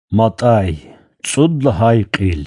Матай, цудла хайқил.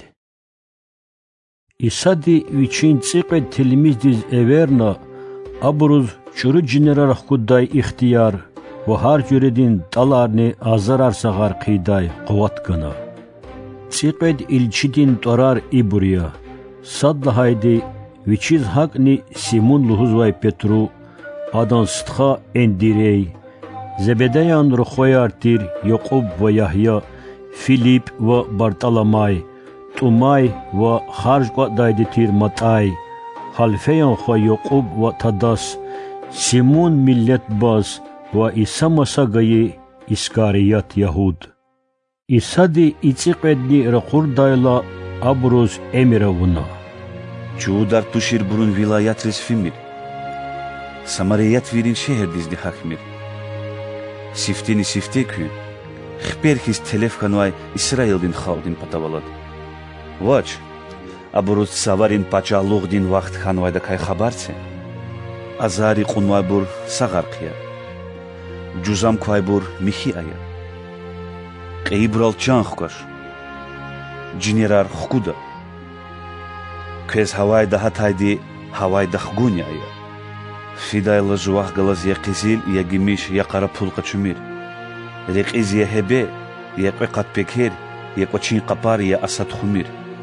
Исади вичин цикъед телемиздиз эверна абруз чуру джинерарах куддай ихтияр ва ҳар ҷуредин таларни азарар сағар қидай қуват кана. Цикъед илчидин торар ибурия. Садла хайди вичиз хакни Симон лухузвай Петру адан стха эндирей. Зебедеян рухояртир Якуб ва Яхья, Филипп ва Бартоломай, Тумай ва харжqa дайдитир Матай, Халфеян хва Якуб ва Тадас, Симон миллет баз ва Иса масагаи Искарият Яхуд. Исади ициқедни рақурдайла абруз эмиравуна. Чуудар тушир бурун вилаятрис фимир. Самарият вирин шеҳердизни хахмир. Сифтини сифтекü, хперхис телефханвай Исраилдин халдин патавалад. Вач, абруз саварин пачалуғдин вақт ханвайда кай хабарце. Азари қунвай бур сағарқия. Джузам квай бур михи ая. Қейбрал чан хукаш. Джинерар хукуда. Кез хавайда хатайди хавайда хгуни ая. Фидайла жуах галаз я қизил, я гимиш, я қара пулқа чумир. Реқиз я хебе, я қвеқат пекер, я қочин қапар, я асад хумир.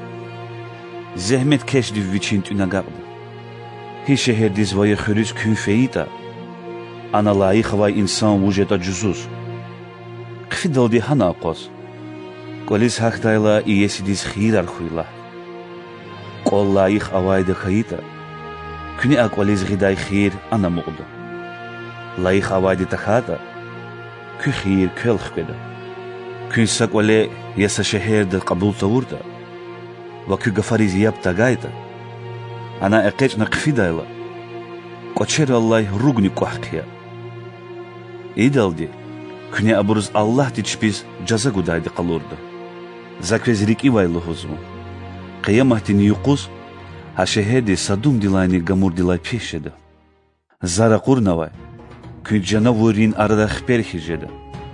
Зехмет кеш див вичин тюнагабда. Хи шехердиз вая хюриз кюн феита. Ана лаих вай инсан вужета джузуз. Қфидалди хана ақоз. Колиз хахтайла и есидиз хирар хуйла. Кол лаих авайда хаита. Күни аквализ гидай хир ана муғда. Лаих авайди тахата, ку хир көл хкеда. Күн саквале яса шехерда қабул тавурда, ва ку гафариз яб тагайта, ана эқеч на қфидайла, кочер Аллай ругни кухқия. Идалди, күни абуруз Аллах дичпиз джаза гудайди қалурда. Заквез рики вайлу хузму. Қиямахтин юқуз, а шеҳеди садум дилайни гамур дилай пешеда. Зара қурнавай, күн джана вурин арада хперхижеда.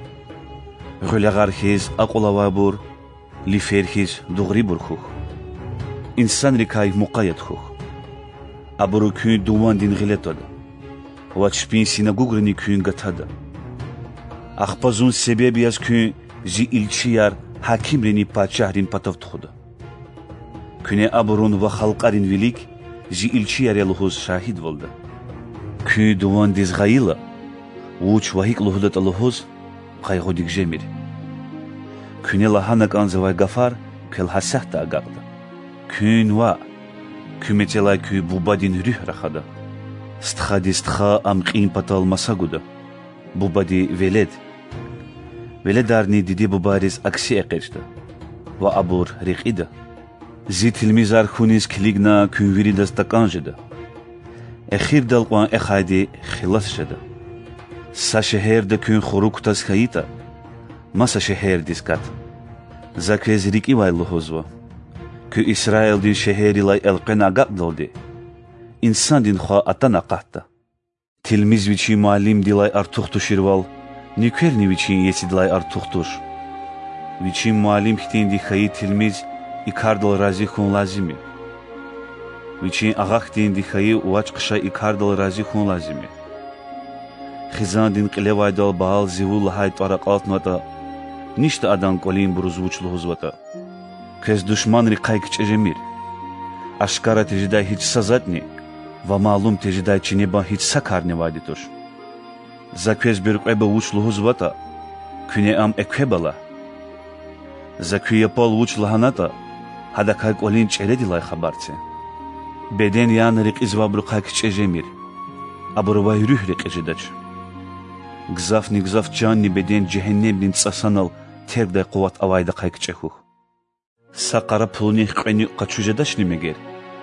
Ғулағар хиз ақулавай бур, лифер хиз дуғри бур хух. Инсан рикай муқаят хух. Абуру күн думан дин ғилетода. Вачпин синагугрини күн гатада. Ахпазун себеби аз күн зи илчияр хакимрини падшаҳрин патавтхуда. Күне абурун ва халқарин велик зи илчияр лухуз шахид волда. Күн думан диз ғаила, уч вахик лухудат лухуз қайғудик жемир. Күне лаханак анзавай гафар кел хасахта агағда. Күн ва күметелай кү бубадин рюх рахада. Стхади стха амқин патал масагуда. Бубади велед. Веледарни диди бубариз акси эқечда. Ва абур риқида. Зи тилмизар хуниз клигна күнвирида стаканжеда. Эхир далқуан эхайди хилас шеда. Са шехерда күн хурукутас хаита. Маса шехер дискат. Заквез рики вайлу хузва. Кü Исраил дин шехери лай элқена габдалди. Инсан дин хуа атана қахта. Тилмиз вичи муалим дилай артухту ширвал. Никверни вичи еси дилай артухтуш. Вичи муалим хтин ди хаи тилмиз и кардал рази хун лазими. Вичин ағақтин дихаи уач қыша и кардал рази хун лазими. Хизан дин қилевайдал бағал зиву лахай тарақалтната ништа адан колин бурузвуч лухузвата. Кез душман рикай кчежемир. Ашкара тежидай хич сазатни, ва малум тежидай чинеба хич сакарни вайдитуш. За кез бирқеба уч лухузвата, күне ам эквебала. За күйепал уч лаханата, Хада кай колин череди лай хабарце. Беден ян рикиз вабру кай кчежемир. Абурвай рюх рикежедач. Гзаф ни гзаф чанни беден джехеннем дин цасанал тердай қуват авайда кай кчехух. Сақара пулни хқени қачужедач немегер.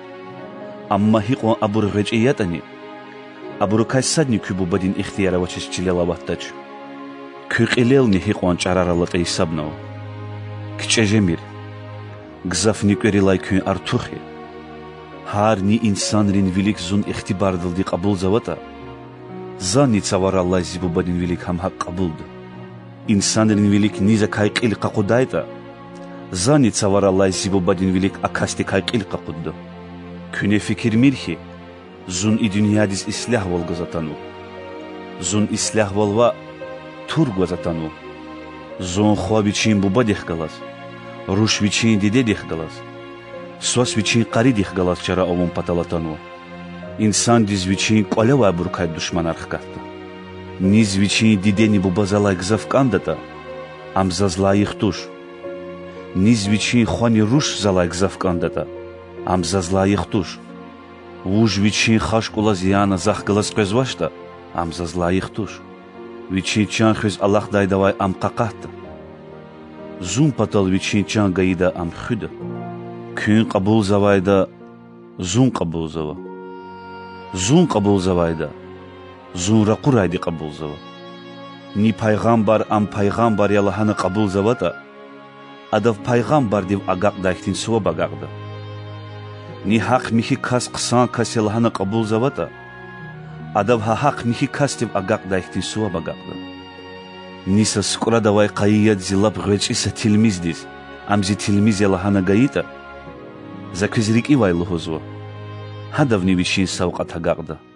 Амма хиқуан абур ғечиятани. Абуру кай садни күбу бадин ихтияра вачеш чилелаваттач. Күқилелни хиқуан чараралатай сабнау. Кчежемир. Гзаф никверилай күн артухи. Хар ни инсан рин велик зун ихтибардалди қабул завата. Зани цавар Аллай зибубадин велик хам хақ қабулды. инсанрин велик низа кайқил қақудайта, зани цавараллай зибубадин велик акасти кайқил қақудду. Күне фикир мирхи, зун и дуньядиз ислях волгазатану. Зун ислях волва тургвазатану. Зун хуа вичин буба дехгалас, руш вичин диде дехгалас, сос вичин қари дехгалас чара овун паталатану. Инсан диз вичин қолева буркай душман архкатта. Низ вичин дидени буба залай гзавкандата, амзазлай ихтуш. Низ вичин хуани руш залай гзавкандата, амзазлай ихтуш. Уж вичин хашкула зияна захгалас қезвашта, амзазлай ихтуш. Вичин чан хвиз Аллах дайдавай ам қақатта. Зун патал вичин чан гаида ам худа. Күн қабул завайда, зун қабул зава. Зун қабул завайда, зун рақурайди қабул зава. Ни пайғамбар ам пайғамбар ялахана қабул завата, адав пайғамбар див агақ дайхтин суа багақда. Ни хақ михи кас қсан кас ялахана қабул завата, адав хақ михи кас див агақ дайхтин суа багақда. Ниса скура давай қайият зилаб ғвеч иса тилмиздиз, амзи тилмиз ялахана гаита, заквизрик ивай лухузва. هدف نویشین سوقت هگرده.